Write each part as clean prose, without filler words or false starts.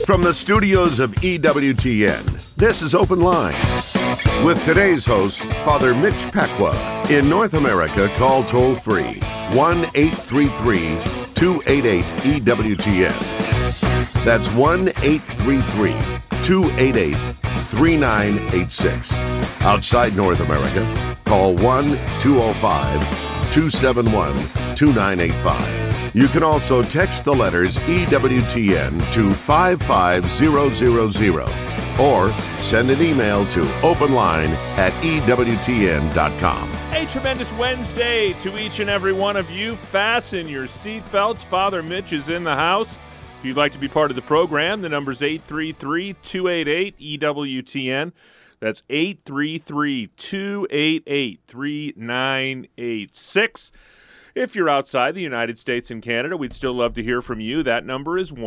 From the studios of EWTN, this is Open Line. With today's host, Father Mitch Pacwa. In North America, call toll-free 1-833-288-EWTN. That's 1-833-288-3986. Outside North America, call 1-205-271-2985. You can also text the letters EWTN to 55000 or send an email to openline@ewtn.com. A tremendous Wednesday to each and every one of you. Fasten your seatbelts. Father Mitch is in the house. If you'd like to be part of the program, the number's 833-288-EWTN. That's 833-288-3986. If you're outside the United States and Canada, we'd still love to hear from you. That number is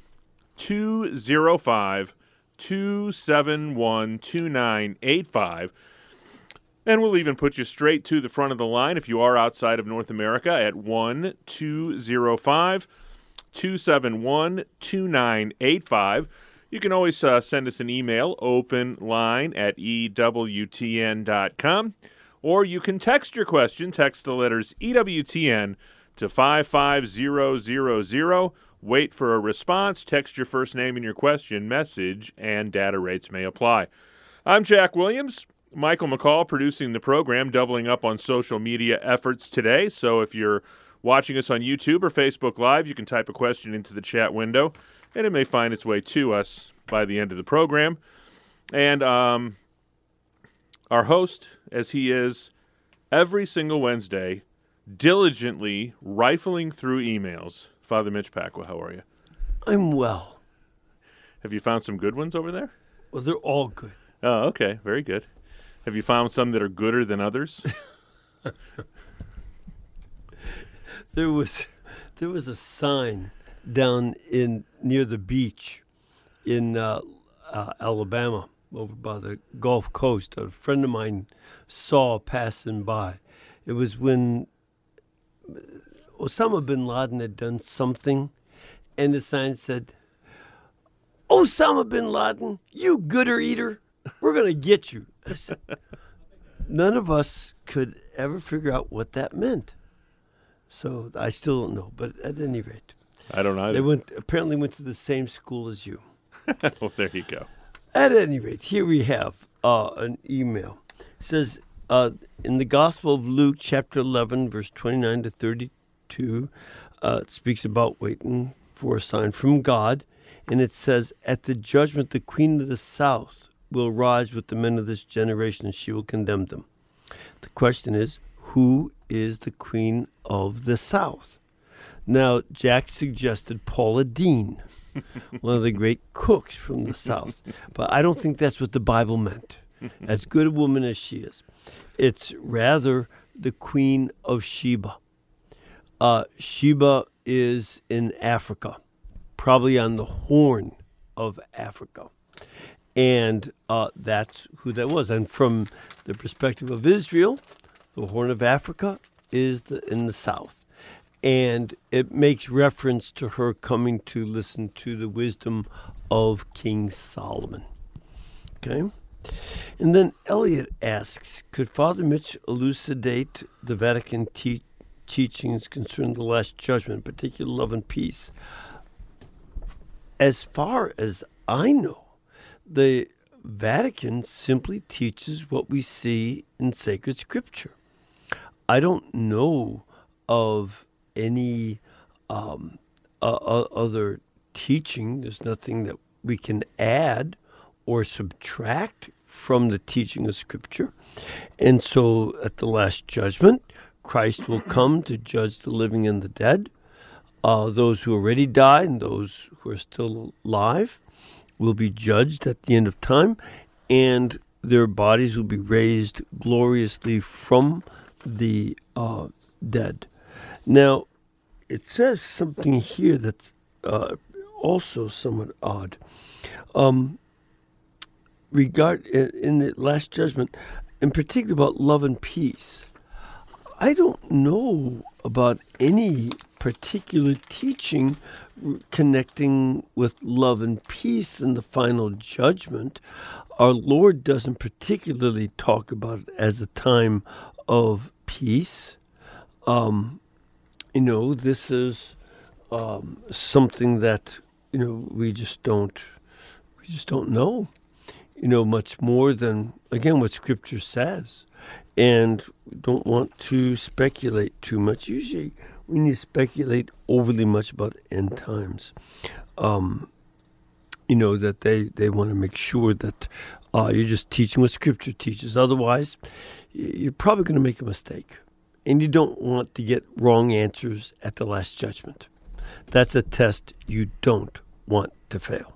1-205-271-2985. And we'll even put you straight to the front of the line if you are outside of North America at 1-205-271-2985. You can always send us an email, openline@ewtn.com. Or you can text your question. Text the letters EWTN to 55000. Wait for a response. Text your first name and your question, message, and data rates may apply. I'm Jack Williams. Michael McCall producing the program, doubling up on social media efforts today. So if you're watching us on YouTube or Facebook Live, you can type a question into the chat window, and it may find its way to us by the end of the program. And our host, as he is every single Wednesday, diligently rifling through emails, Father Mitch Pacwa, how are you? I'm well. Have you found some good ones over there? Well, they're all good. Oh, okay. Very good. Have you found some that are gooder than others? There was a sign down near the beach in Alabama, over by the Gulf Coast. A friend of mine saw passing by. It was when Osama bin Laden had done something, and the sign said, "Osama bin Laden, you gooder eater, we're going to get you." I said, none of us could ever figure out what that meant. So I still don't know, but at any rate. I don't either. They apparently went to the same school as you. Well, there you go. At any rate, here we have an email. It says, in the Gospel of Luke, chapter 11, verse 29 to 32, it speaks about waiting for a sign from God. And it says, at the judgment, the queen of the south will rise with the men of this generation, and she will condemn them. The question is, who is the queen of the south? Now, Jack suggested Paula Deen, one of the great cooks from the South. But I don't think that's what the Bible meant, as good a woman as she is. It's rather the Queen of Sheba. Sheba is in Africa, probably on the Horn of Africa. And that's who that was. And from the perspective of Israel, the Horn of Africa is in the south. And it makes reference to her coming to listen to the wisdom of King Solomon. Okay? And then Elliot asks, could Father Mitch elucidate the Vatican teachings concerning the Last Judgment, in particular love and peace? As far as I know, the Vatican simply teaches what we see in sacred scripture. I don't know of any other teaching. There's nothing that we can add or subtract from the teaching of Scripture. And so at the Last Judgment, Christ will come to judge the living and the dead. Those who already died and those who are still alive will be judged at the end of time, and their bodies will be raised gloriously from the dead. Now, it says something here that's also somewhat odd. In the Last Judgment, in particular about love and peace, I don't know about any particular teaching connecting with love and peace in the final judgment, our Lord doesn't particularly talk about it as a time of peace. This is something that we just don't know, much more than, again, what Scripture says, and we don't want to speculate too much. Usually, when you speculate overly much about end times, that they want to make sure that you're just teaching what Scripture teaches. Otherwise, you're probably going to make a mistake. And you don't want to get wrong answers at the Last Judgment. That's a test you don't want to fail.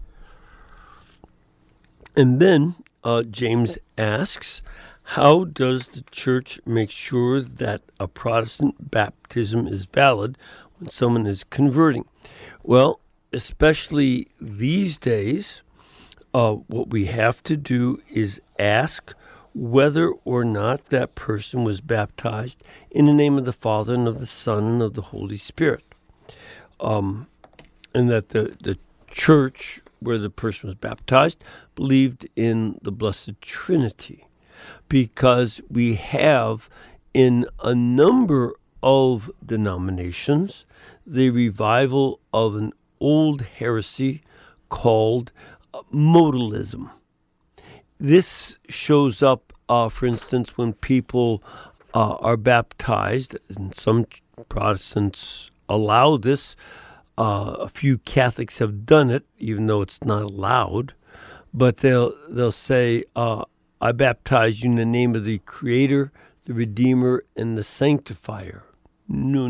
And then James asks, how does the church make sure that a Protestant baptism is valid when someone is converting? Well, especially these days, what we have to do is ask whether or not that person was baptized in the name of the Father and of the Son and of the Holy Spirit. And that the church where the person was baptized believed in the Blessed Trinity. Because we have in a number of denominations the revival of an old heresy called modalism. This shows up, for instance, when people are baptized, and some Protestants allow this. A few Catholics have done it, even though it's not allowed. But they'll say, I baptize you in the name of the Creator, the Redeemer, and the Sanctifier. No.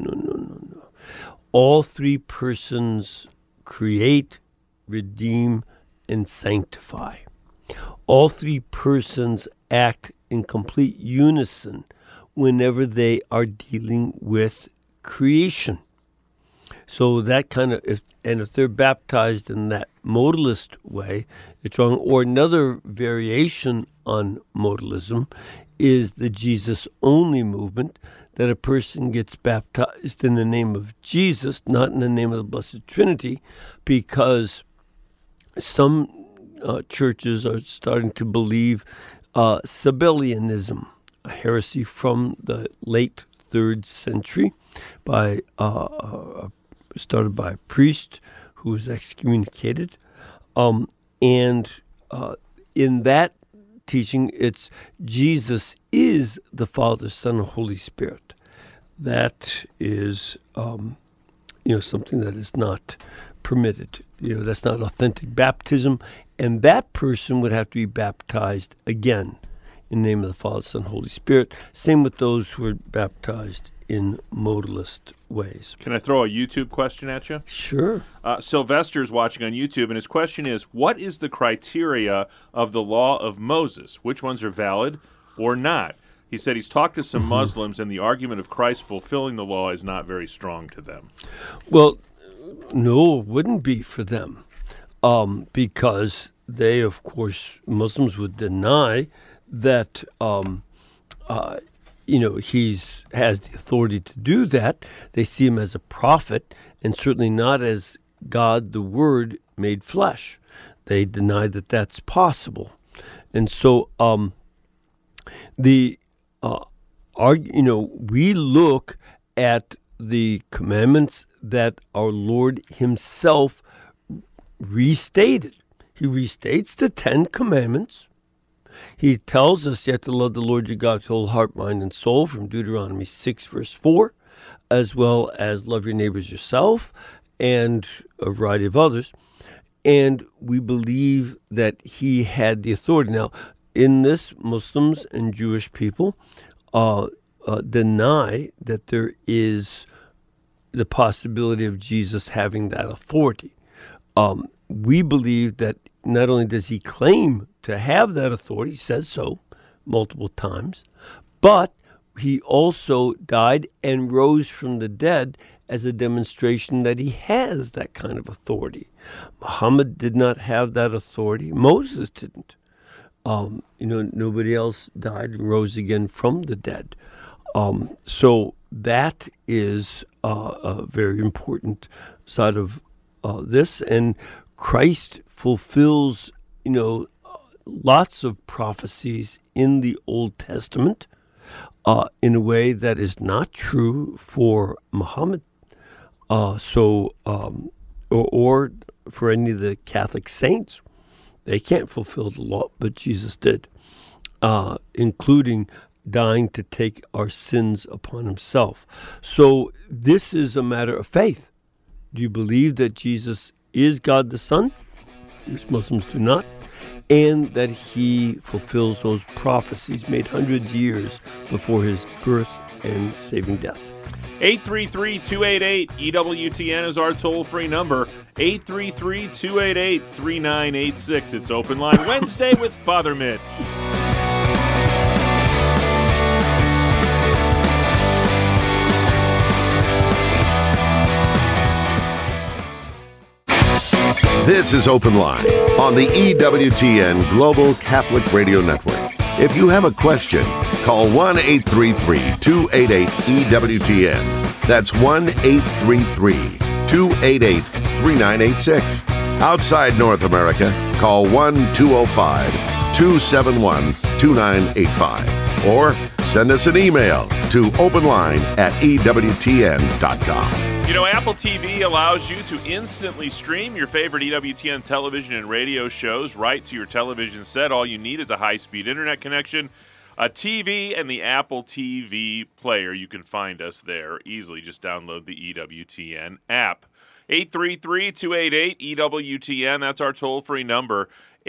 All three persons create, redeem, and sanctify. All three persons act in complete unison whenever they are dealing with creation. So that kind of, if they're baptized in that modalist way, it's wrong. Or another variation on modalism is the Jesus-only movement, that a person gets baptized in the name of Jesus, not in the name of the Blessed Trinity, because some churches are starting to believe Sabellianism, a heresy from the late 3rd century, started by a priest who was excommunicated. In that teaching, it's Jesus is the Father, Son, and Holy Spirit. That is, something that is not permitted. That's not authentic baptism. And that person would have to be baptized again in the name of the Father, Son, and Holy Spirit. Same with those who are baptized in modalist ways. Can I throw a YouTube question at you? Sure. Sylvester's watching on YouTube, and his question is, what is the criteria of the law of Moses? Which ones are valid or not? He said he's talked to some Muslims, and the argument of Christ fulfilling the law is not very strong to them. Well, no, it wouldn't be for them, because they, of course, Muslims would deny that he has the authority to do that. They see him as a prophet, and certainly not as God, the Word made flesh. They deny that that's possible, and so we look at the commandments that our Lord Himself restated. He restates the 10 Commandments. He tells us you have to love the Lord your God with your whole heart, mind, and soul from Deuteronomy 6, verse 4, as well as love your neighbors yourself and a variety of others. And we believe that He had the authority. Now, in this, Muslims and Jewish people deny that there is the possibility of Jesus having that authority. We believe that not only does He claim to have that authority, He says so multiple times, but He also died and rose from the dead as a demonstration that He has that kind of authority. Muhammad did not have that authority. Moses didn't. Nobody else died and rose again from the dead. So that is a very important side of this. And Christ fulfills, lots of prophecies in the Old Testament in a way that is not true for Muhammad. Or for any of the Catholic saints. They can't fulfill the law, but Jesus did, including dying to take our sins upon himself. So this is a matter of faith. Do you believe that Jesus is God the Son? Most Muslims do not. And that he fulfills those prophecies made hundreds of years before his birth and saving death. 833-288-EWTN is our toll-free number. 833-288-3986. It's Open Line Wednesday with Father Mitch. This is Open Line on the EWTN Global Catholic Radio Network. If you have a question, call 1-833-288-EWTN. That's 1-833-288-3986. Outside North America, call 1-205-271-2985. Or send us an email to openline@EWTN.com. Apple TV allows you to instantly stream your favorite EWTN television and radio shows right to your television set. All you need is a high-speed internet connection, a TV, and the Apple TV player. You can find us there easily. Just download the EWTN app. 833-288-EWTN. That's our toll-free number.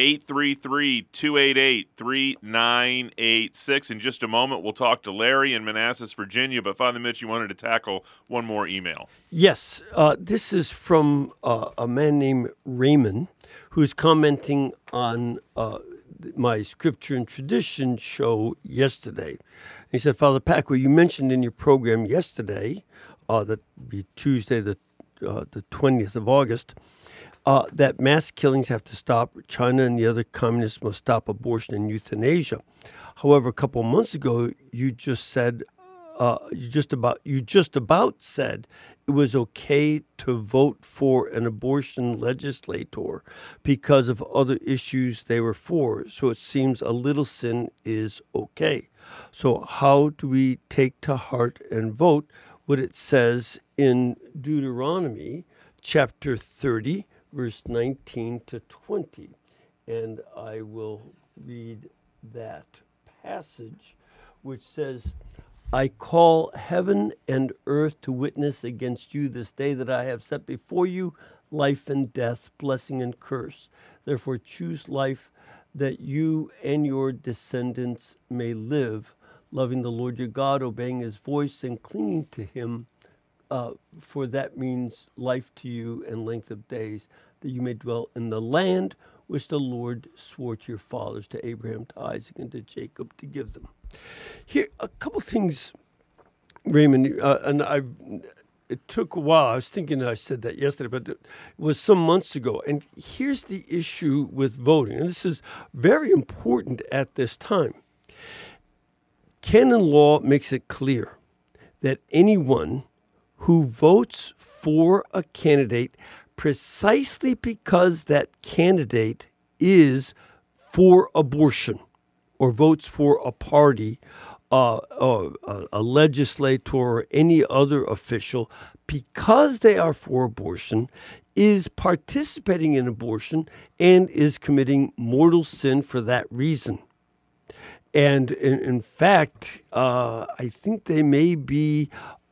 833-288-3986. In just a moment, we'll talk to Larry in Manassas, Virginia. But Father Mitch, you wanted to tackle one more email. Yes. This is from a man named Raymond, who's commenting on my Scripture and Tradition show yesterday. He said, Father Pacwa, you mentioned in your program yesterday, that be Tuesday, the 20th of August, that mass killings have to stop. China and the other communists must stop abortion and euthanasia. However, a couple of months ago, you just said, you just about said it was okay to vote for an abortion legislator because of other issues they were for. So it seems a little sin is okay. So how do we take to heart and vote what it says in Deuteronomy chapter 30, verse 19 to 20? And I will read that passage, which says, I call heaven and earth to witness against you this day that I have set before you life and death, blessing and curse. Therefore choose life that you and your descendants may live, loving the Lord your God, obeying his voice and clinging to him, for that means life to you and length of days, that you may dwell in the land which the Lord swore to your fathers, to Abraham, to Isaac, and to Jacob, to give them. Here, a couple things, Raymond, it took a while. I was thinking I said that yesterday, but it was some months ago. And here's the issue with voting, and this is very important at this time. Canon law makes it clear that anyone who votes for a candidate precisely because that candidate is for abortion or votes for a party, a legislator, or any other official, because they are for abortion, is participating in abortion and is committing mortal sin for that reason. And in fact, I think they may be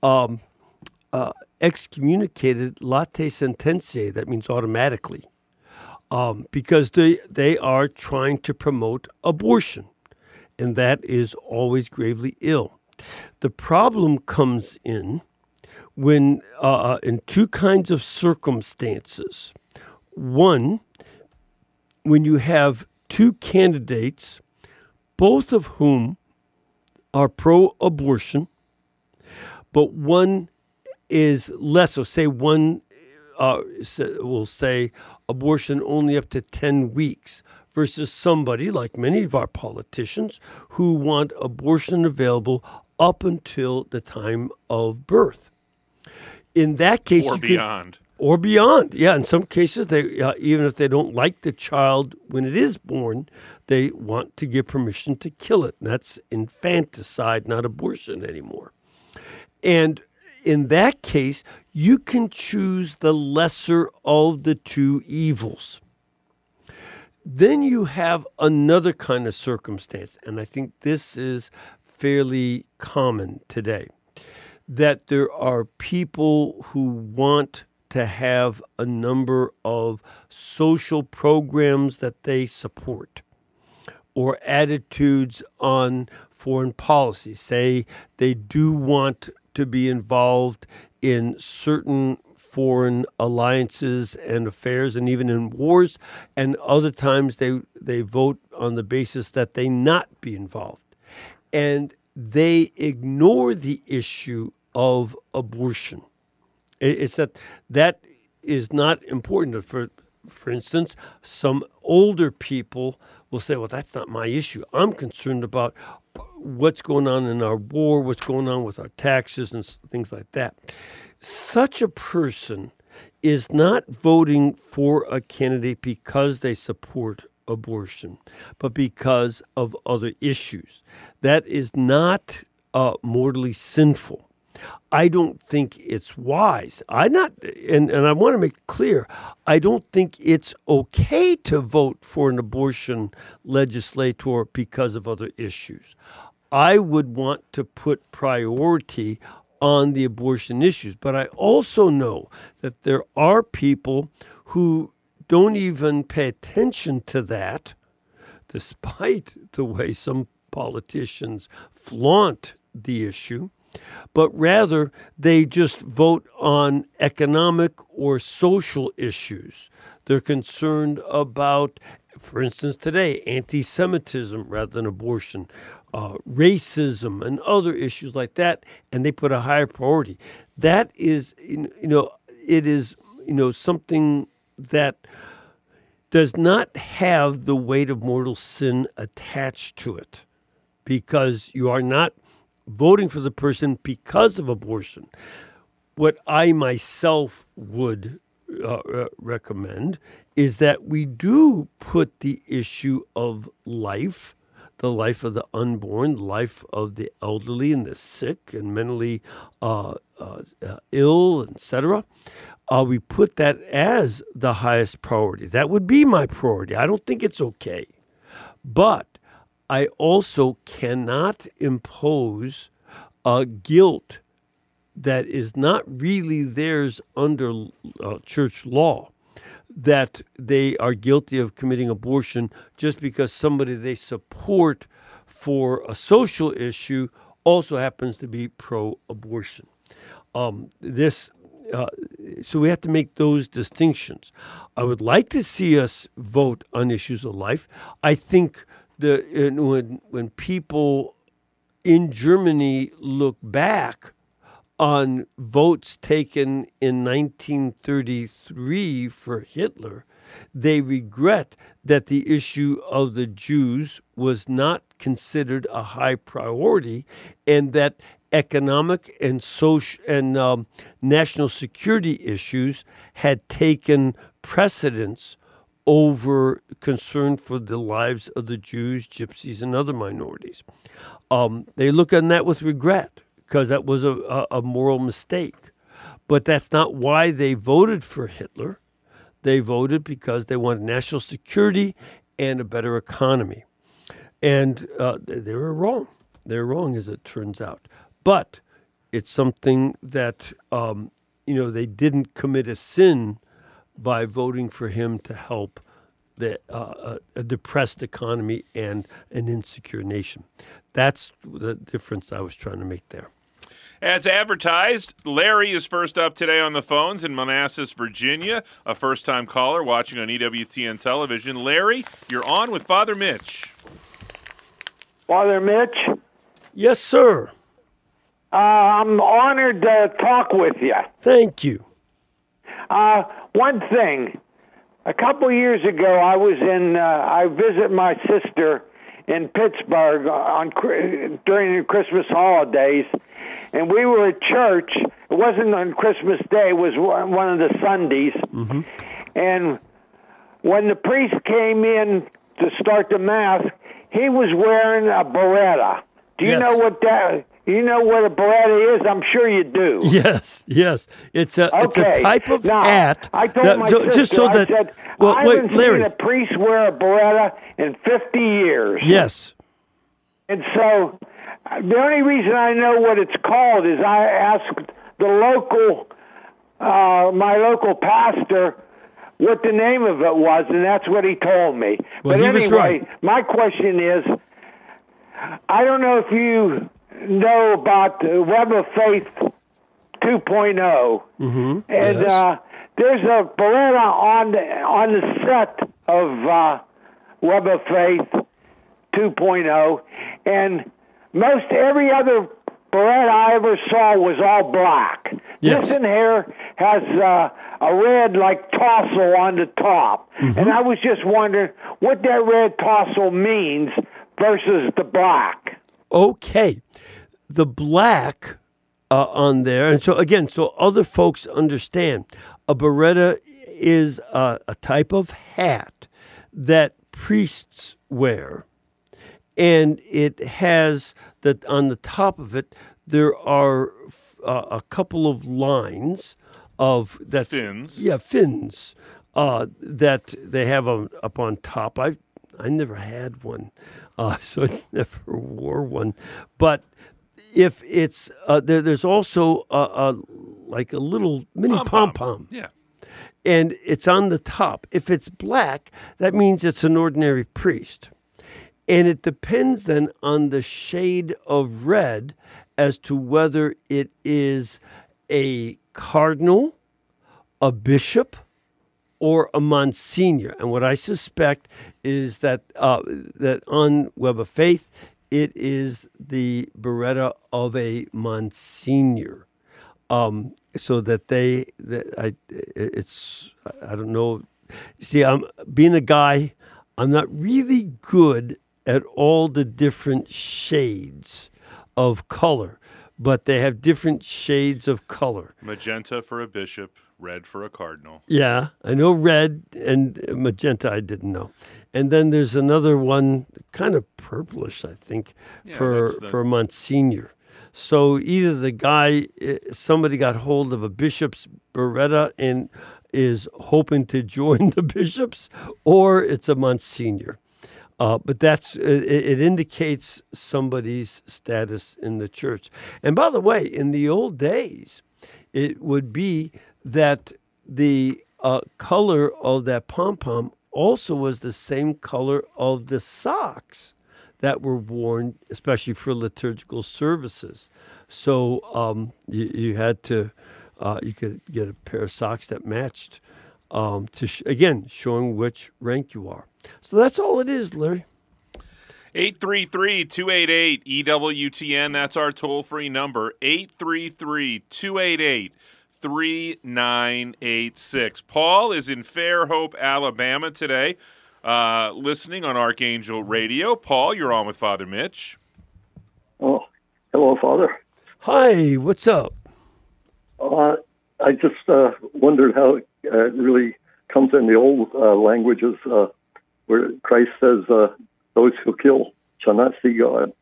excommunicated late sententiae, that means automatically, because they are trying to promote abortion, and that is always gravely ill. The problem comes in when in two kinds of circumstances. One, when you have two candidates, both of whom are pro-abortion, but one is less. So say one will say abortion only up to 10 weeks versus somebody like many of our politicians who want abortion available up until the time of birth. In that case, or beyond. Or beyond. Yeah, in some cases, they even if they don't like the child when it is born, they want to give permission to kill it. And that's infanticide, not abortion anymore. And in that case, you can choose the lesser of the two evils. Then you have another kind of circumstance, and I think this is fairly common today, that there are people who want to have a number of social programs that they support or attitudes on foreign policy. Say they do want to be involved in certain foreign alliances and affairs and even in wars, and other times they vote on the basis that they not be involved. And they ignore the issue of abortion. It's that is not important. For instance, some older people will say, well, that's not my issue. I'm concerned about what's going on in our war, what's going on with our taxes and things like that. Such a person is not voting for a candidate because they support abortion, but because of other issues. That is not mortally sinful. I don't think it's wise. And I want to make it clear, I don't think it's okay to vote for an abortion legislator because of other issues. I would want to put priority on the abortion issues. But I also know that there are people who don't even pay attention to that, despite the way some politicians flaunt the issue, but rather they just vote on economic or social issues. They're concerned about, for instance, today, anti-Semitism rather than abortion, racism and other issues like that, and they put a higher priority. That is, it is, something that does not have the weight of mortal sin attached to it, because you are not voting for the person because of abortion. What I myself would recommend is that we do put the issue of life, the life of the unborn, the life of the elderly and the sick and mentally ill, etc. We put that as the highest priority. That would be my priority. I don't think it's okay. But I also cannot impose guilt that is not really theirs under church law, that they are guilty of committing abortion just because somebody they support for a social issue also happens to be pro-abortion. So we have to make those distinctions. I would like to see us vote on issues of life. I think when people in Germany look back on votes taken in 1933 for Hitler, they regret that the issue of the Jews was not considered a high priority, and that economic and social and national security issues had taken precedence over concern for the lives of the Jews, Gypsies, and other minorities. They look on that with regret because that was a moral mistake. But that's not why they voted for Hitler. They voted because they wanted national security and a better economy. And they were wrong. They're wrong, as it turns out. But it's something that, they didn't commit a sin by voting for him to help a depressed economy and an insecure nation. That's the difference I was trying to make there. As advertised, Larry is first up today on the phones in Manassas, Virginia, a first-time caller watching on EWTN television. Larry, you're on with Father Mitch. Father Mitch? Yes, sir. I'm honored to talk with you. Thank you. One thing. A couple years ago, I visit my sister in Pittsburgh during the Christmas holidays, and we were at church. It wasn't on Christmas Day; it was one of the Sundays. Mm-hmm. And when the priest came in to start the mass, he was wearing a beretta. Do you know what that? You know what a beretta is? I'm sure you do. Yes. It's a type of hat. I told my sister, just so that, I said, well, I haven't seen a priest wear a beretta in 50 years. Yes. And so the only reason I know what it's called is I asked my local pastor what the name of it was, and that's what he told me. Well, but he anyway, was right. My question is, I don't know if you know about Web of Faith 2.0, and there's a beretta on the set of Web of Faith 2.0, and most every other beretta I ever saw was all black. Yes. This in here has a red like tassel on the top, and I was just wondering what that red tassel means versus the black. Okay. The black on there, and so again, so other folks understand, a beretta is a type of hat that priests wear, and it has that on the top of it. There are a couple of lines of fins. Yeah, fins that they have up on top. I never had one, so I never wore one, but. If it's there's also like a little mini pom-pom. Yeah. And it's on the top. If it's black, that means it's an ordinary priest. And it depends then on the shade of red as to whether it is a cardinal, a bishop, or a monsignor. And what I suspect is that that on Web of Faith, it is the beretta of a monsignor, so that I don't know. See, I'm being a guy. I'm not really good at all the different shades of color, but they have different shades of color. Magenta for a bishop, red for a cardinal. Yeah, I know red and magenta. I didn't know. And then there's another one, kind of purplish, I think, for Monsignor. So either the guy, somebody got hold of a bishop's beretta and is hoping to join the bishops, or it's a Monsignor. But that's it indicates somebody's status in the church. And by the way, in the old days, it would be that the color of that pom-pom also was the same color of the socks that were worn, especially for liturgical services. So you had to, you could get a pair of socks that matched, again, showing which rank you are. So that's all it is, Larry. 833-288-EWTN, that's our toll-free number, 833-288-3986. Paul is in Fairhope, Alabama today, listening on Archangel Radio. Paul, you're on with Father Mitch. Oh, hello, Father. Hi, what's up? I just wondered how it really comes in the old languages where Christ says, those who kill shall not see God.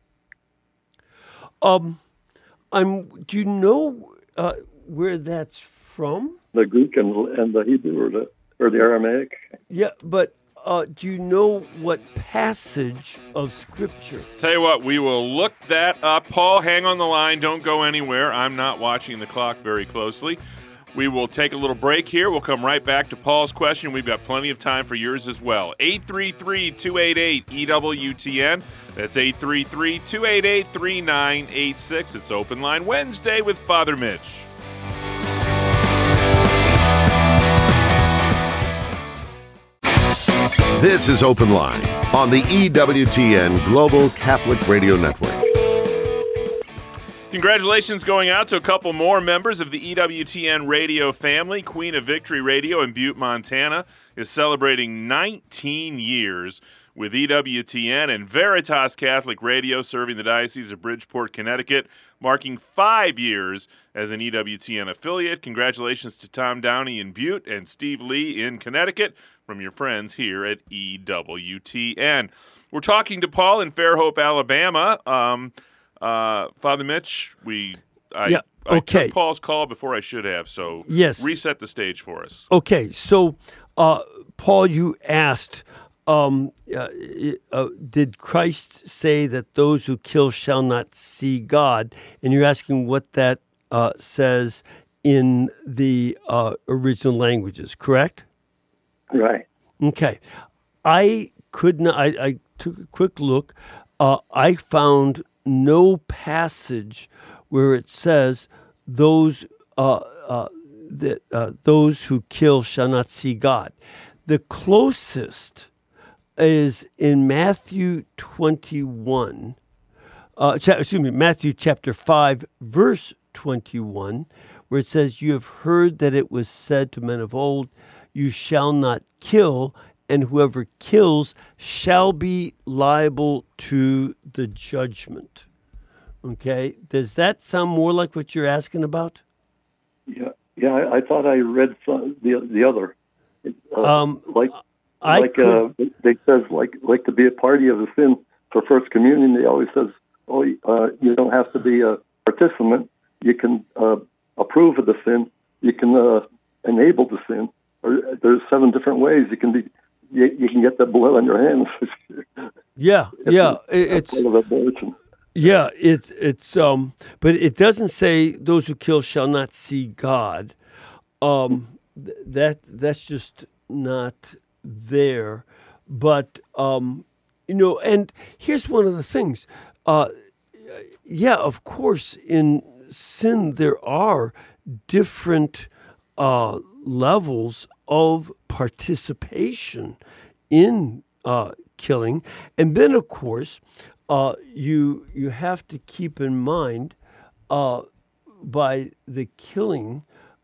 Do you know where that's from? The Greek and the Hebrew or the Aramaic. Yeah, but do you know what passage of Scripture? Tell you what, we will look that up. Paul, hang on the line. Don't go anywhere. I'm not watching the clock very closely. We will take a little break here. We'll come right back to Paul's question. We've got plenty of time for yours as well. 833-288-EWTN. That's 833-288-3986. It's Open Line Wednesday with Father Mitch. This is Open Line on the EWTN Global Catholic Radio Network. Congratulations going out to a couple more members of the EWTN radio family. Queen of Victory Radio in Butte, Montana is celebrating 19 years with EWTN and Veritas Catholic Radio, serving the Diocese of Bridgeport, Connecticut, marking 5 years as an EWTN affiliate. Congratulations to Tom Downey in Butte and Steve Lee in Connecticut from your friends here at EWTN. We're talking to Paul in Fairhope, Alabama. Father Mitch, I took Paul's call before I should have, so reset the stage for us. Okay, so Paul, you asked, did Christ say that those who kill shall not see God? And you're asking what that says in the original languages, correct? Right. Okay. I could not. I took a quick look. I found no passage where it says those those who kill shall not see God. The closest is in Matthew 21. Matthew chapter 5, verse 21, where it says, "You have heard that it was said to men of old, you shall not kill, and whoever kills shall be liable to the judgment." Okay, does that sound more like what you're asking about? Yeah. I thought I read the other. They says like to be a party of the sin for First Communion. They always says, you don't have to be a participant. You can approve of the sin. You can enable the sin. Or there's 7 different ways you can be. You can get that blood on your hands. It's part of abortion. Yeah, it's but it doesn't say those who kill shall not see God. That's just not there. But and here's one of the things. Of course, in sin there are different levels of participation in killing, and then of course you have to keep in mind by the killing,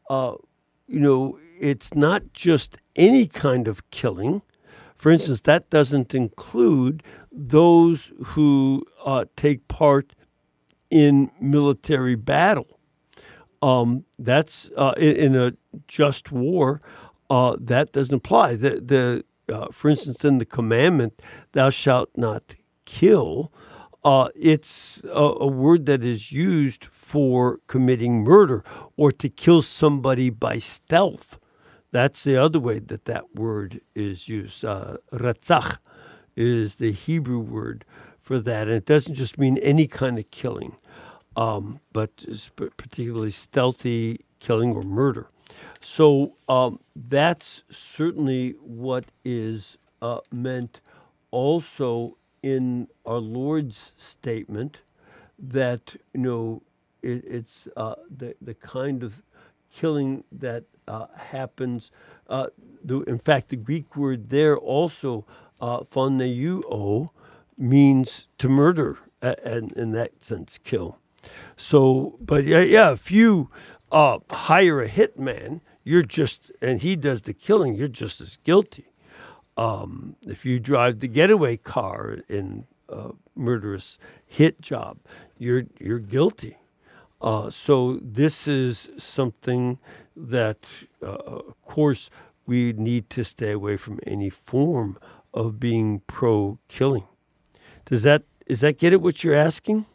it's not just any kind of killing. For instance, that doesn't include those who take part in military battle. That's in a just war. That doesn't apply. For instance, in the commandment, "Thou shalt not kill," it's a word that is used for committing murder or to kill somebody by stealth. That's the other way that word is used. Ratzach is the Hebrew word for that, and it doesn't just mean any kind of killing, but particularly stealthy killing or murder. So that's certainly what is meant also in our Lord's statement that it's the kind of killing that happens. In fact, the Greek word there also, phoneuo, means to murder, and in that sense, kill. So, but if you hire a hitman, and he does the killing, you're just as guilty. If you drive the getaway car in a murderous hit job, you're guilty. So this is something that, of course, we need to stay away from any form of being pro-killing. Is that get at what you're asking?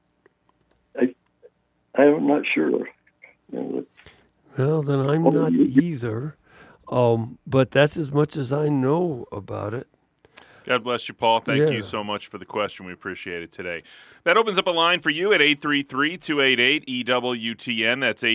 I'm not sure. Well, then I'm not either. But that's as much as I know about it. God bless you, Paul. Thank you so much for the question. We appreciate it today. That opens up a line for you at 833-288-EWTN. That's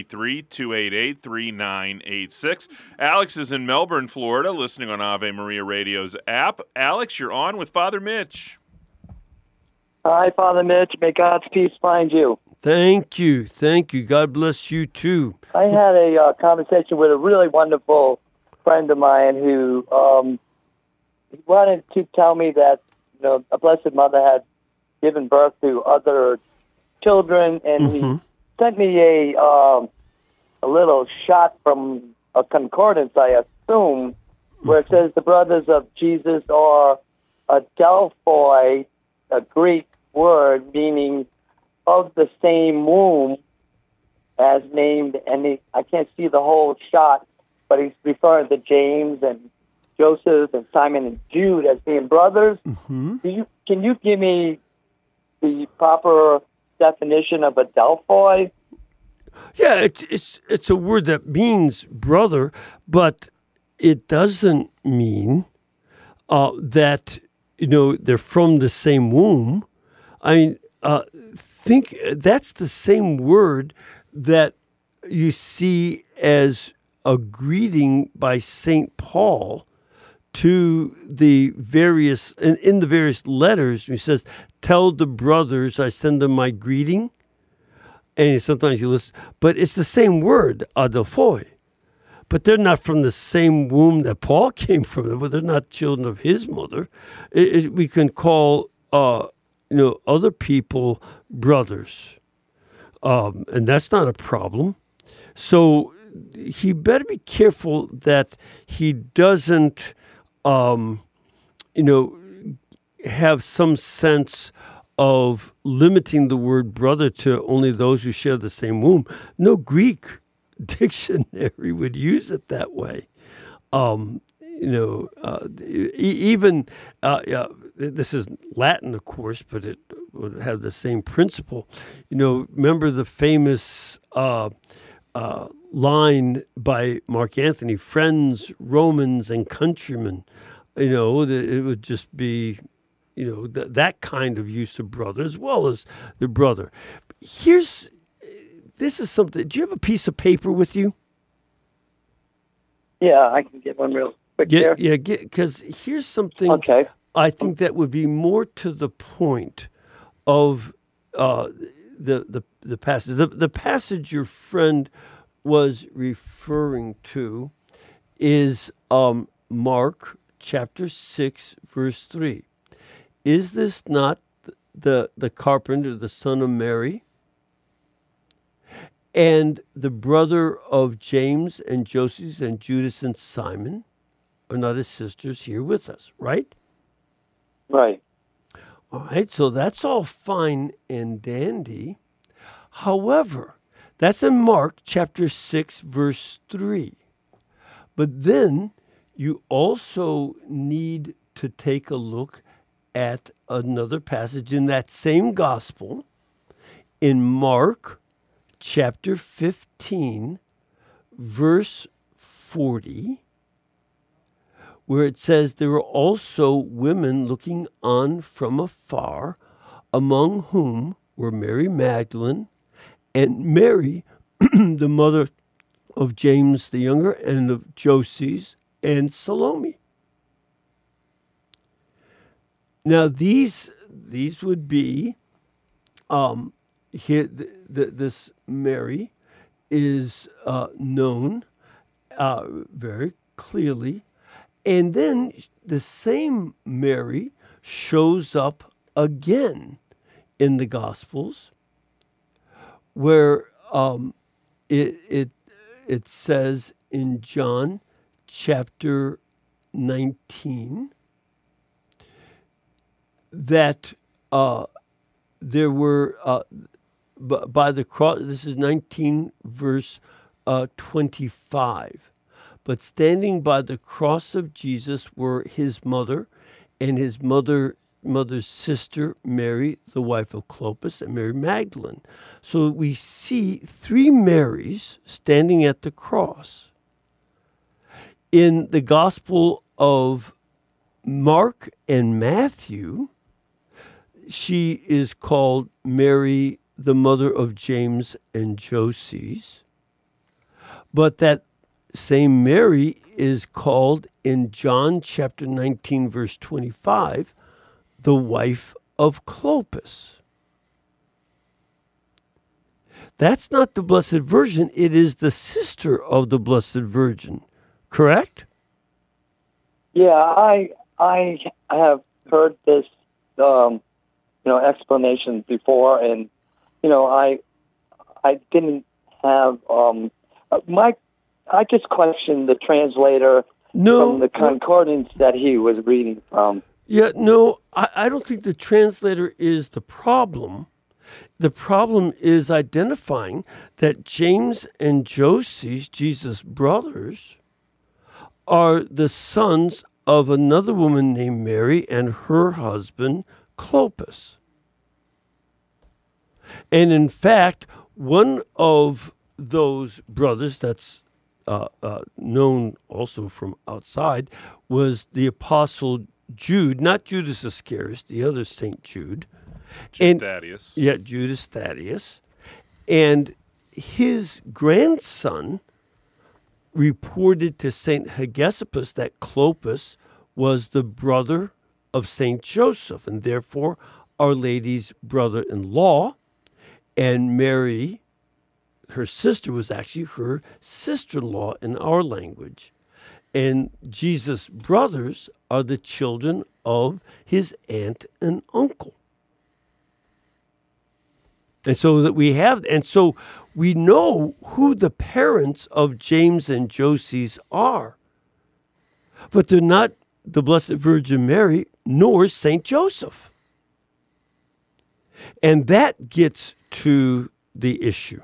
833-288-3986. Alex is in Melbourne, Florida, listening on Ave Maria Radio's app. Alex, you're on with Father Mitch. Hi, Father Mitch. May God's peace find you. Thank you. God bless you, too. I had a conversation with a really wonderful friend of mine who he wanted to tell me that a Blessed Mother had given birth to other children, and he sent me a little shot from a concordance, I assume, where it says the brothers of Jesus are Adelphoi, a Greek word meaning of the same womb as named, and I can't see the whole shot, but he's referring to James and Joseph and Simon and Jude as being brothers. Mm-hmm. Can you give me the proper definition of Adelphoi? Yeah, it's a word that means brother, but it doesn't mean that they're from the same womb. I mean, think that's the same word that you see as a greeting by St. Paul to the various in the various letters. He says, "Tell the brothers I send them my greeting." And sometimes you listen, but it's the same word, Adelphoi. But they're not from the same womb that Paul came from. But they're not children of his mother. We can call other people brothers, and that's not a problem. So he better be careful that he doesn't, have some sense of limiting the word brother to only those who share the same womb. No Greek dictionary would use it that way. This is Latin, of course, but it would have the same principle. Remember the famous line by Mark Antony, "Friends, Romans, and countrymen." It would just be, that kind of use of brother as well as the brother. This is something. Do you have a piece of paper with you? Yeah, I can get one real quick here. Yeah, because here's something. Okay. I think that would be more to the point of the passage. The passage your friend was referring to is Mark chapter 6, verse 3. Is this not the carpenter, the son of Mary, and the brother of James and Joseph and Judas and Simon? Are not his sisters here with us, right? Right. All right, so that's all fine and dandy. However, that's in Mark chapter 6, verse 3. But then you also need to take a look at another passage in that same gospel in Mark chapter 15, verse 40, where it says, "There were also women looking on from afar, among whom were Mary Magdalene and Mary, the mother of James the younger, and of Joses, and Salome." Now these would be here. This Mary is known very clearly, and then the same Mary shows up again in the Gospels, where it says in John chapter 19 that there were by the cross. This is 19 verse 25. But standing by the cross of Jesus were his mother and his mother's sister, Mary, the wife of Clopas, and Mary Magdalene. So we see three Marys standing at the cross. In the Gospel of Mark and Matthew, she is called Mary, the mother of James and Joses. But that same Mary is called in John chapter 19, verse 25, the wife of Clopas. That's not the Blessed Virgin. It is the sister of the Blessed Virgin. Correct? Yeah, I have heard this, explanation before, and I didn't have I just questioned the translator from the concordance that he was reading from. Yeah, no, I don't think the translator is the problem. The problem is identifying that James and Joseph, Jesus' brothers, are the sons of another woman named Mary and her husband, Clopas. And in fact, one of those brothers that's known also from outside was the Apostle Jude, not Judas Iscariot, the other Saint Jude. Thaddeus. Yeah, Judas Thaddeus. And his grandson reported to St. Hegesippus that Clopas was the brother of St. Joseph, and therefore Our Lady's brother-in-law. And Mary, her sister, was actually her sister-in-law in our language. And Jesus' brothers are the children of his aunt and uncle. And so that we have, and so we know who the parents of James and Joseph are. But they're not the Blessed Virgin Mary, nor St. Joseph. And that gets to the issue.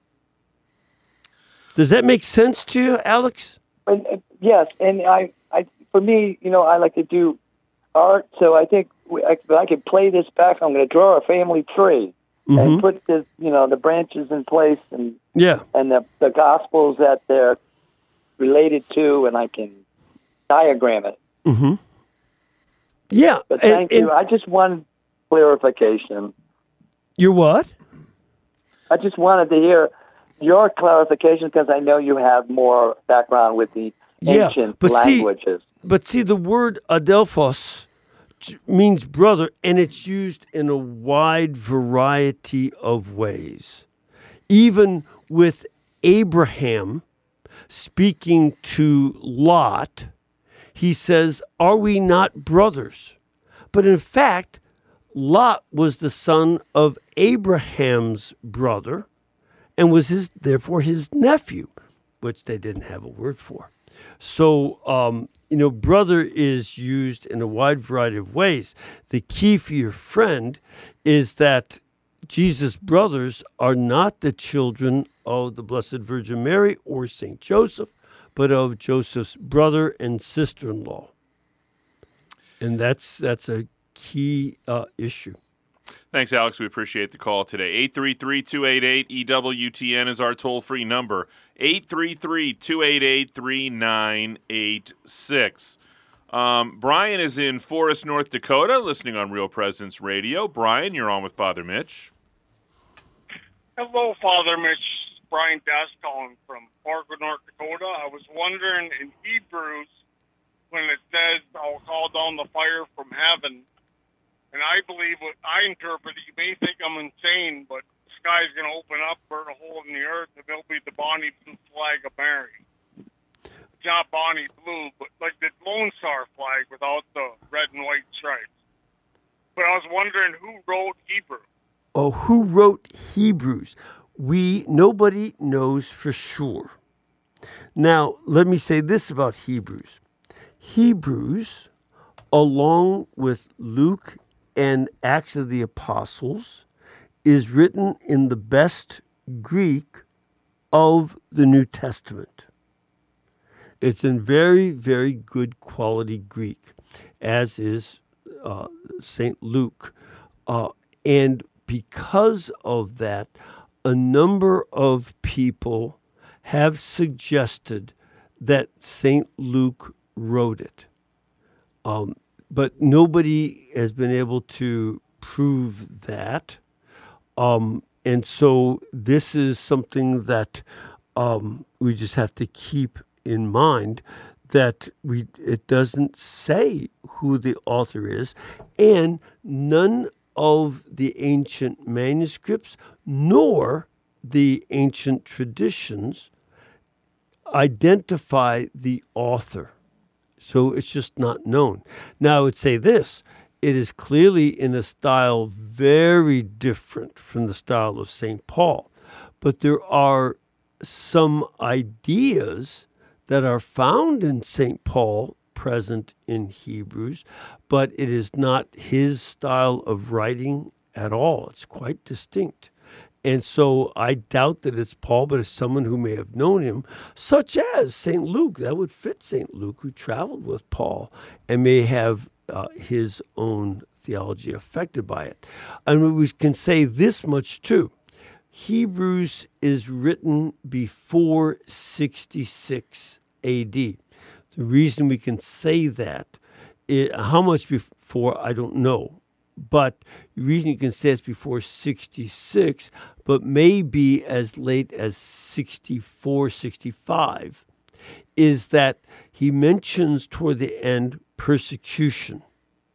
Does that make sense to you, Alex? Yes, and for me, I like to do art, so I think I could play this back. I'm going to draw a family tree and put the branches in place and the gospels that they're related to, and I can diagram it. Mm-hmm. Yeah, but thank you. I just want clarification. Your what? I just wanted to hear your clarification because I know you have more background with the ancient languages. But see, the word adelphos means brother, and it's used in a wide variety of ways. Even with Abraham speaking to Lot, he says, "Are we not brothers?" But in fact, Lot was the son of Abraham's brother and was therefore his nephew, which they didn't have a word for. So, brother is used in a wide variety of ways. The key for your friend is that Jesus' brothers are not the children of the Blessed Virgin Mary or St. Joseph, but of Joseph's brother and sister-in-law. And that's a key issue. Thanks, Alex. We appreciate the call today. 833-288-EWTN is our toll-free number. 833-288-3986. Brian is in Forest, North Dakota, listening on Real Presence Radio. Brian, you're on with Father Mitch. Hello, Father Mitch. Brian Dass calling from Fargo, North Dakota. I was wondering in Hebrews, when it says, "I'll call down the fire from heaven," and I believe what I interpret, you may think I'm insane, but the sky's going to open up, burn a hole in the earth, and there'll be the Bonnie Blue flag of Mary. It's not Bonnie Blue, but like the Lone Star flag without the red and white stripes. But I was wondering who wrote Hebrew. Oh, who wrote Hebrews? Nobody knows for sure. Now, let me say this about Hebrews. Hebrews, along with Luke and Acts of the Apostles, is written in the best Greek of the New Testament. It's in very, very good quality Greek, as is St. Luke. And because of that, a number of people have suggested that St. Luke wrote it. But nobody has been able to prove that. And so this is something that we just have to keep in mind, that it doesn't say who the author is, and none of the ancient manuscripts nor the ancient traditions identify the author. So it's just not known. Now, I would say this. It is clearly in a style very different from the style of St. Paul. But there are some ideas that are found in St. Paul present in Hebrews, but it is not his style of writing at all. It's quite distinct. And so I doubt that it's Paul, but it's someone who may have known him, such as St. Luke. That would fit St. Luke, who traveled with Paul and may have his own theology affected by it. And we can say this much too. Hebrews is written before 66 AD. The reason we can say that, how much before, I don't know. But the reason you can say it's before 66, but maybe as late as 64, 65, is that he mentions toward the end persecution,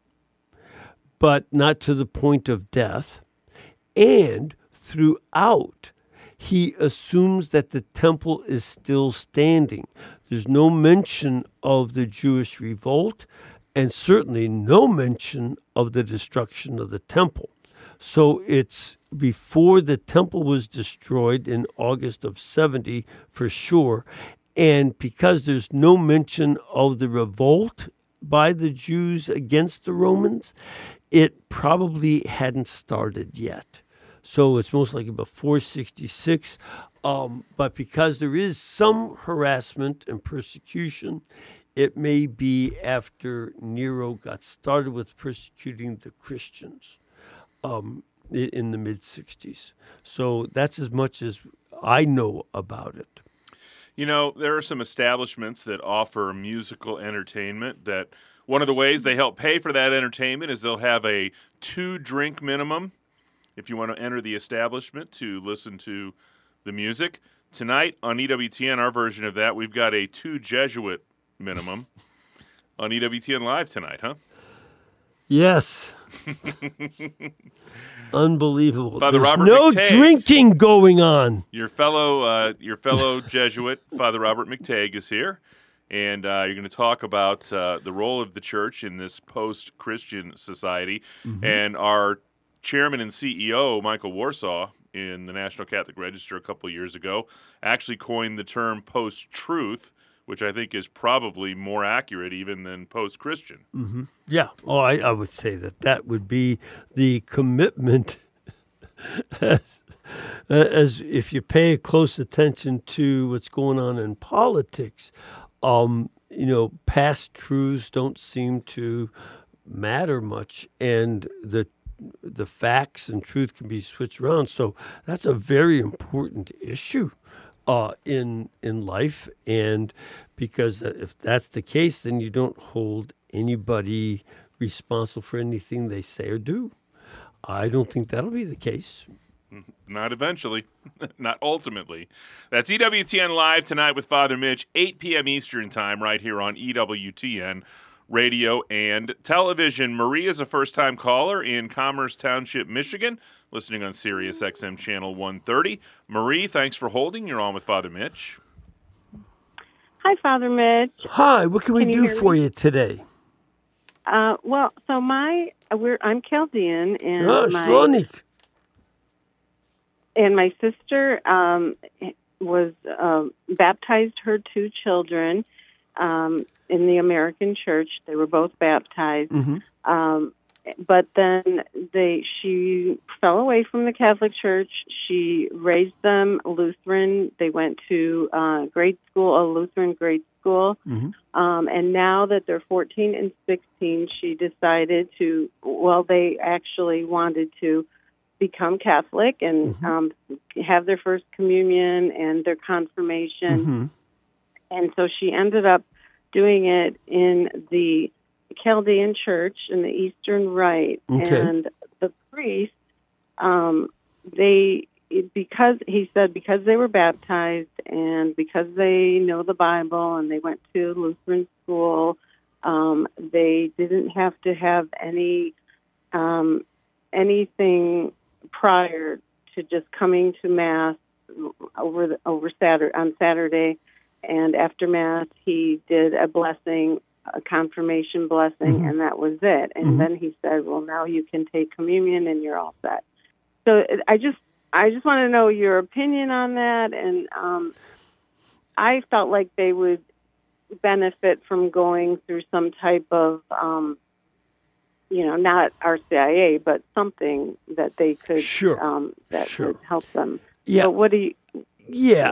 but not to the point of death. And throughout, he assumes that the temple is still standing. There's no mention of the Jewish revolt, and certainly no mention of the destruction of the temple. So it's before the temple was destroyed in August of 70 for sure. And because there's no mention of the revolt by the Jews against the Romans, it probably hadn't started yet. So it's most likely before 66. But because there is some harassment and persecution, it may be after Nero got started with persecuting the Christians in the mid-60s. So that's as much as I know about it. You know, there are some establishments that offer musical entertainment that one of the ways they help pay for that entertainment is they'll have a 2-drink minimum if you want to enter the establishment to listen to the music. Tonight on EWTN, our version of that, we've got a 2 Jesuit minimum on EWTN Live tonight, huh? Yes. Unbelievable. Father There's Robert no McTague, drinking going on. Your fellow Jesuit, Father Robert McTague, is here, and you're going to talk about the role of the church in this post-Christian society. Mm-hmm. And our chairman and CEO, Michael Warsaw, in the National Catholic Register a couple of years ago, actually coined the term post-truth, which I think is probably more accurate even than post-Christian. Mm-hmm. Yeah. Oh, I would say that would be the commitment as if you pay close attention to what's going on in politics. Past truths don't seem to matter much, and the facts and truth can be switched around. So that's a very important issue in life, and because if that's the case, then you don't hold anybody responsible for anything they say or do. I don't think that'll be the case. Not eventually. Not ultimately. That's EWTN Live tonight with Father Mitch, 8 p.m. Eastern Time, right here on EWTN Radio and Television. Marie is a first-time caller in Commerce Township, Michigan, listening on Sirius XM Channel 130. Marie, thanks for holding. You're on with Father Mitch. Hi, Father Mitch. Hi, what can we do for you today? I'm Chaldean, and my sister was baptized her 2 children in the American church. They were both baptized. Mm-hmm. But then she fell away from the Catholic Church. She raised them Lutheran. They went to grade school, a Lutheran grade school. Mm-hmm. And now that they're 14 and 16, she decided they actually wanted to become Catholic and mm-hmm. Have their first communion and their confirmation. Mm-hmm. And so she ended up doing it in the Chaldean Church in the Eastern Rite. Okay. And the priest, because they were baptized and because they know the Bible and they went to Lutheran school, they didn't have to have anything prior to just coming to Mass on Saturday. And after Mass, he did a blessing, a confirmation blessing, mm-hmm. and that was it. And mm-hmm. then he said, well, now you can take communion and you're all set. So I just want to know your opinion on that. And I felt like they would benefit from going through some type of, not RCIA, but something that they could, would help them. Yeah. So what do you? Yeah.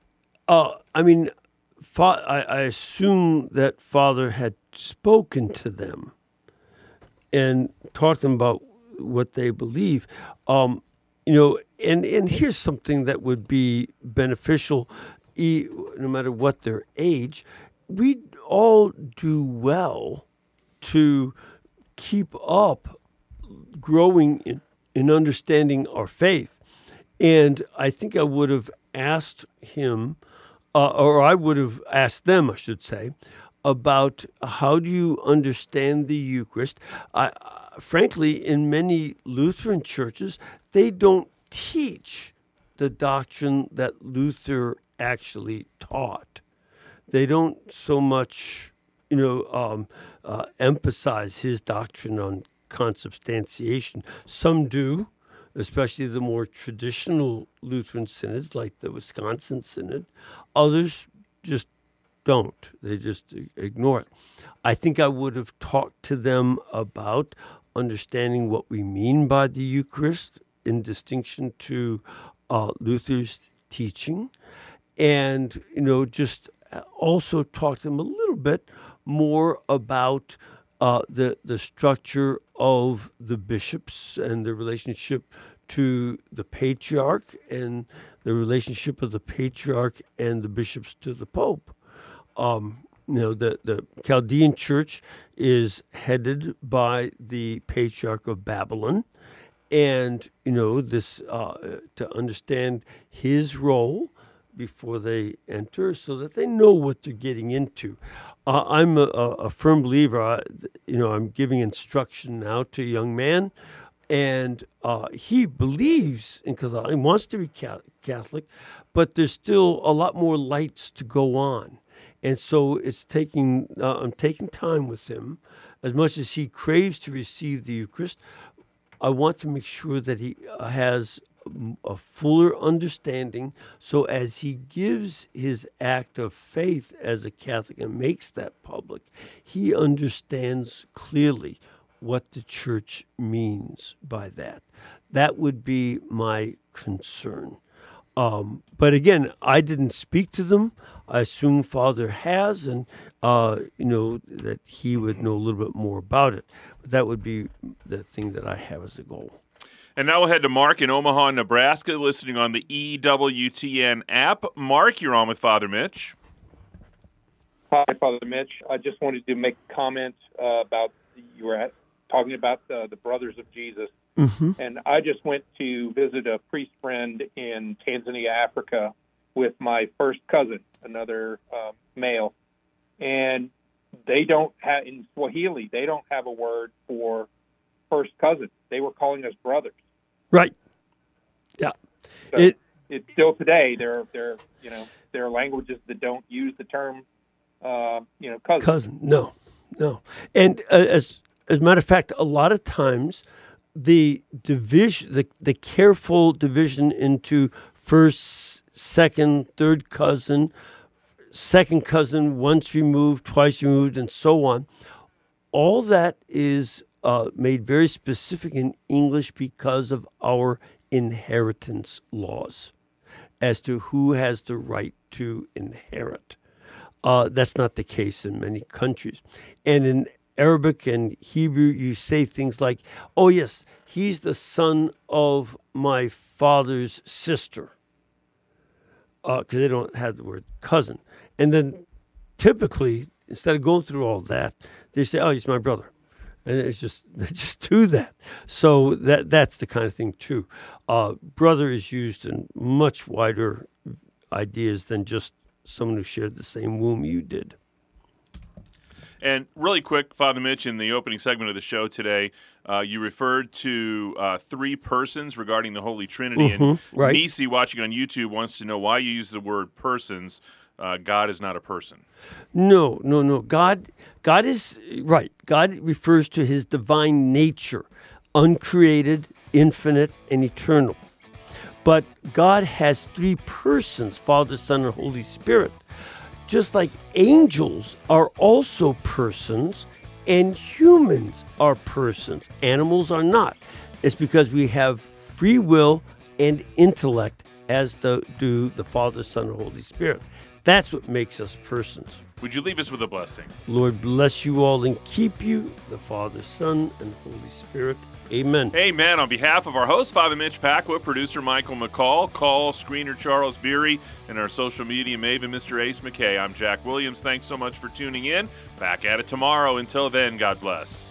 I assume that Father had spoken to them and taught them about what they believe. And here's something that would be beneficial, no matter what their age. We all do well to keep up growing in understanding our faith. And I think I would have asked him, or I would have asked them, I should say, about how do you understand the Eucharist. Frankly, in many Lutheran churches, they don't teach the doctrine that Luther actually taught. They don't so much, emphasize his doctrine on consubstantiation. Some do, especially the more traditional Lutheran synods, like the Wisconsin Synod. Others just don't. They just ignore it. I think I would have talked to them about understanding what we mean by the Eucharist in distinction to Luther's teaching, and just also talk to them a little bit more about the structure of the bishops and the relationship to the patriarch and the relationship of the patriarch and the bishops to the Pope. The Chaldean Church is headed by the Patriarch of Babylon, and this to understand his role before they enter, so that they know what they're getting into. I'm a firm believer. I'm giving instruction now to a young man, and he believes in Catholic, he wants to be Catholic, but there's still a lot more lights to go on. And so I'm taking time with him. As much as he craves to receive the Eucharist, I want to make sure that he has a fuller understanding, so as he gives his act of faith as a Catholic and makes that public, he understands clearly what the Church means by that. That would be my concern. But again, I didn't speak to them. I assume Father has, and that he would know a little bit more about it. But that would be the thing that I have as a goal. And now we'll head to Mark in Omaha, Nebraska, listening on the EWTN app. Mark, you're on with Father Mitch. Hi, Father Mitch. I just wanted to make a comment about you were talking about the Brothers of Jesus. Mm-hmm. And I just went to visit a priest friend in Tanzania, Africa, with my first cousin, another male. And they don't have, in Swahili, they don't have a word for first cousin. They were calling us brothers. Right. Yeah. So it's still today. There are languages that don't use the term, cousin. Cousin. No. And as a matter of fact, a lot of times the division, the careful division into first, second, third cousin, second cousin, once removed, twice removed, and so on, all that is made very specific in English because of our inheritance laws as to who has the right to inherit. That's not the case in many countries. And in Arabic and Hebrew, you say things like, oh, yes, he's the son of my father's sister, because they don't have the word cousin. And then typically, instead of going through all that, they say, oh, he's my brother. And they just do that. So that's the kind of thing, too. Brother is used in much wider ideas than just someone who shared the same womb you did. And really quick, Father Mitch, in the opening segment of the show today, you referred to three persons regarding the Holy Trinity. Mm-hmm, and right. Nisi, watching on YouTube, wants to know why you use the word persons. God is not a person. No. God is, right. God refers to his divine nature, uncreated, infinite, and eternal. But God has three persons, Father, Son, and Holy Spirit. just like angels are also persons and humans are persons. Animals are not. It's because we have free will and intellect, as do the Father, Son, and Holy Spirit. That's what makes us persons. Would you leave us with a blessing? Lord bless you all and keep you, the Father, Son, and Holy Spirit. Amen. Amen. On behalf of our host, Father Mitch Pacwa, producer Michael McCall, call screener Charles Beery, and our social media maven, Mr. Ace McKay, I'm Jack Williams. Thanks so much for tuning in. Back at it tomorrow. Until then, God bless.